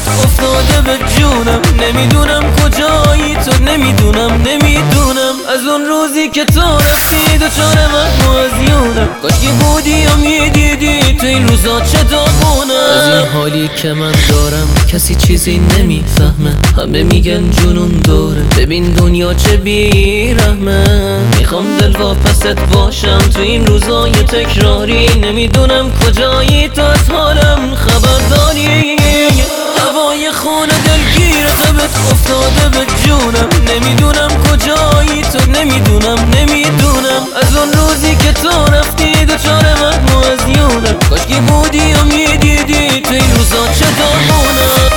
افتاده به جونم، نمیدونم کجایی تو، نمیدونم از اون روزی که تو رفتی دوچار من موزیونم. کاشکی بودی و میدیدی تو این روزا چه داغونم. از این حالی که من دارم کسی چیزی نمیفهمه، همه میگن جنون داره، ببین دنیا چه بیرحمه. میخوام دل واپست باشم تو این روزای تکراری، نمیدونم کجایی تو از حالم خبرداری. هوای خونه دلگیر تبت افتاده به جونم، نمیدونم کجایی تو، نمیدونم از اون روزی که تو رفتی دوچار من موزیونم. کاشکی بودی و میدیدی تو این روزا چه داغونم.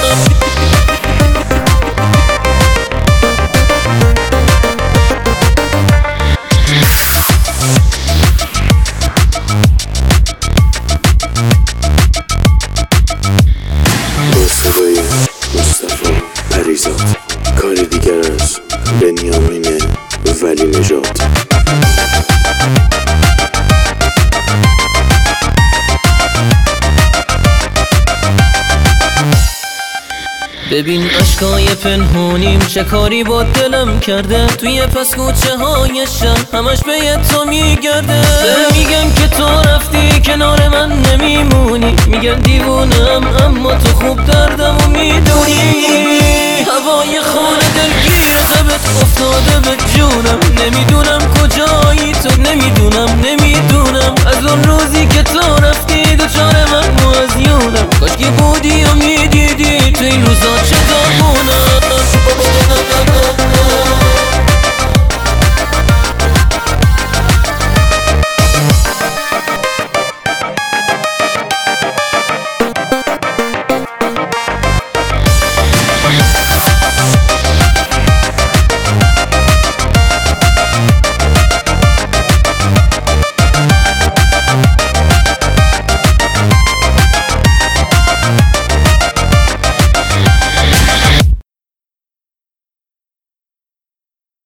مصطفی پریزاد، کار دیگر از بنیامین ولی نژاد. ببین اشکای پنهونیم چه کاری با دلم کرده، توی پس کوچه های شهر همش به تو میگرده. میگن که تو رفتی کنار من نمیمونی، میگن دیوونم اما تو خوب دردمو میدونی. هوای خونه دلگیر تبت افتاده به جونم، نمیدونم کجا